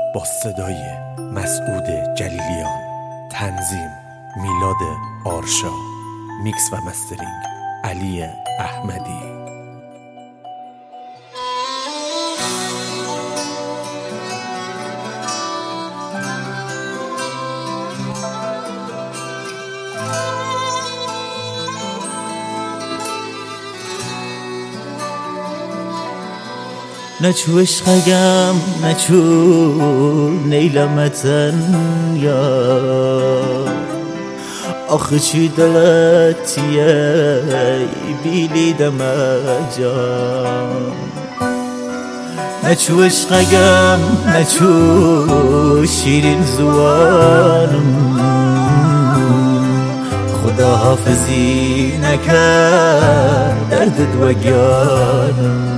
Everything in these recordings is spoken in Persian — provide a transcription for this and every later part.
با صدای مسعود جلیلیان، تنظیم میلاد آرشا، میکس و مسترینگ علی احمدی. نچو عشقگم نچو نیلمتن یا آخه چی دلتیه بیلی دمجا. نچو عشقگم نچو شیرین زوانم خدا حافظی نکرد دردت وگانم.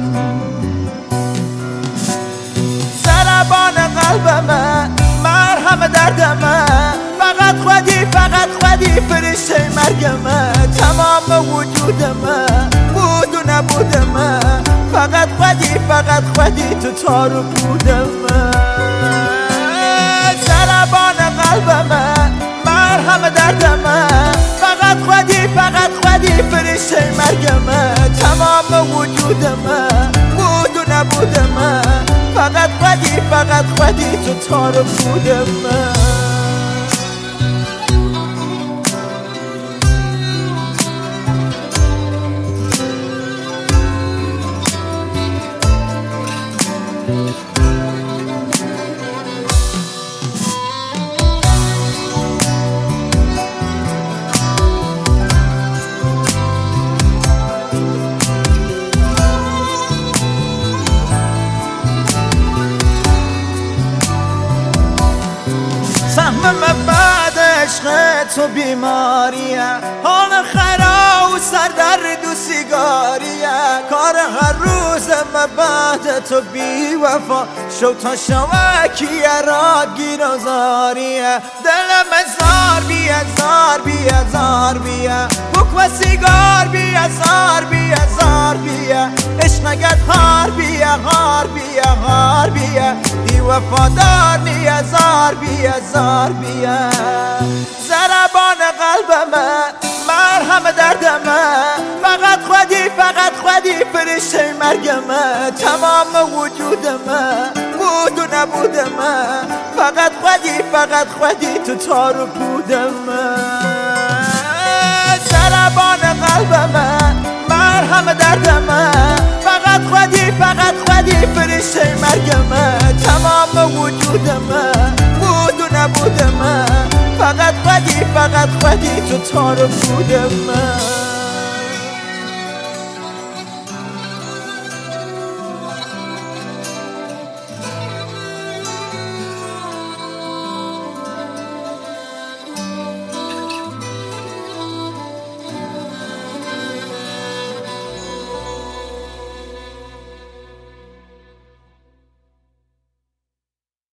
قلبمه مرهم دردمه فقط خودی فرشته مرگمه. تمام وجودمه بود و نبودمه فقط خودی تو تارو بودمه. ضربان قلبمه مرهم دردمه فقط خودی فرشته مرگمه. تمام وجودمه بود و نبودمه فقط خودی تو تارو بودمه. سهم بعد عشق تو بیماریه، حال خرا و سردرد و سیگاریه. کار هر روز بعد تو بی وفا شو تا شوکیه را گیر و زاریه. دلم زار بیه بک و سیگار بیه زار بیه عشقگت هار بیه دی وفادار نیه زار بیه. ضربان قلبمه مرهم دردمه فقط خودی فرشته مرگمه. تمام وجودمه بود و نبودمه فقط خودی تو تارو بودمه. ضربان قلبمه مرهم دردمه فقط خودی فرشته مرگمه. تمام وجودمه بود و نبودمه فقط خودی تو تارو بودمه.